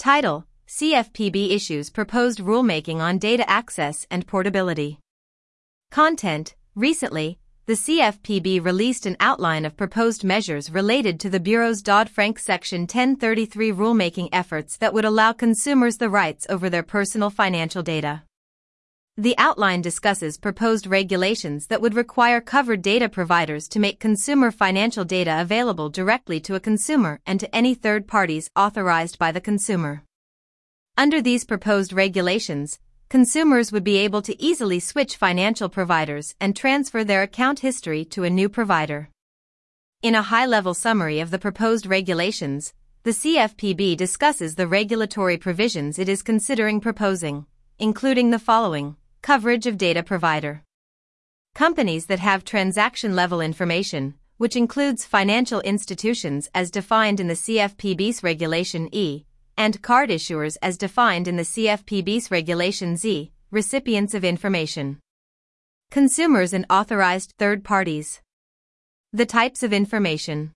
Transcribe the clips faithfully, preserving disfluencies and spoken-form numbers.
Title: C F P B issues proposed rulemaking on data access and portability. Content: Recently, the C F P B released an outline of proposed measures related to the Bureau's Dodd-Frank Section ten thirty-three rulemaking efforts that would allow consumers the rights over their personal financial data. The outline discusses proposed regulations that would require covered data providers to make consumer financial data available directly to a consumer and to any third parties authorized by the consumer. Under these proposed regulations, consumers would be able to easily switch financial providers and transfer their account history to a new provider. In a high-level summary of the proposed regulations, the C F P B discusses the regulatory provisions it is considering proposing, including the following: coverage of data provider. Companies that have transaction-level information, which includes financial institutions as defined in the C F P B's Regulation E, and card issuers as defined in the C F P B's Regulation Z, recipients of information. Consumers and authorized third parties. The types of information.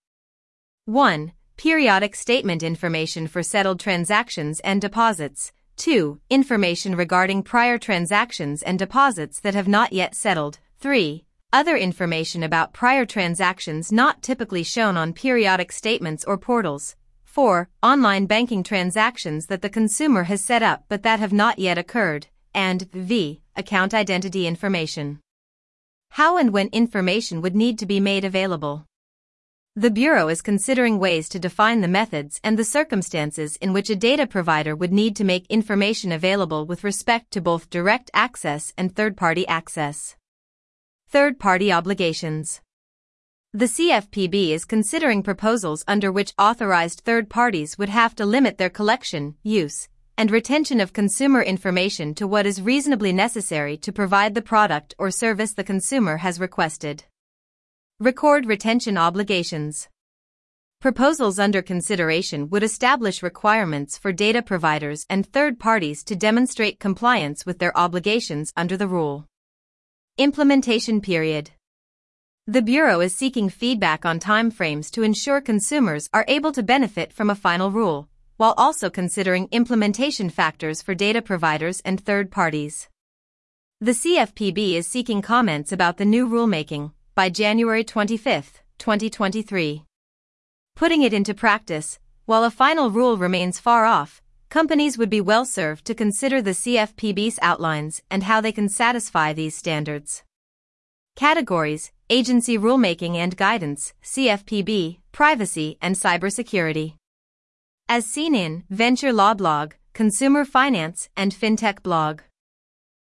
one. Periodic statement information for settled transactions and deposits. two. Information regarding prior transactions and deposits that have not yet settled. three. Other information about prior transactions not typically shown on periodic statements or portals. four. Online banking transactions that the consumer has set up but that have not yet occurred. And V. Account identity information. How and when information would need to be made available. The Bureau is considering ways to define the methods and the circumstances in which a data provider would need to make information available with respect to both direct access and third-party access. Third-party obligations. The C F P B is considering proposals under which authorized third parties would have to limit their collection, use, and retention of consumer information to what is reasonably necessary to provide the product or service the consumer has requested. Record retention obligations. Proposals under consideration would establish requirements for data providers and third parties to demonstrate compliance with their obligations under the rule. Implementation period. The Bureau is seeking feedback on timeframes to ensure consumers are able to benefit from a final rule, while also considering implementation factors for data providers and third parties. The C F P B is seeking comments about the new rulemaking by January twenty-fifth, twenty twenty-three. Putting it into practice, while a final rule remains far off, companies would be well served to consider the C F P B's outlines and how they can satisfy these standards. Categories: Agency Rulemaking and Guidance, C F P B, Privacy and Cybersecurity. As seen in Venture Law Blog, Consumer Finance and FinTech Blog.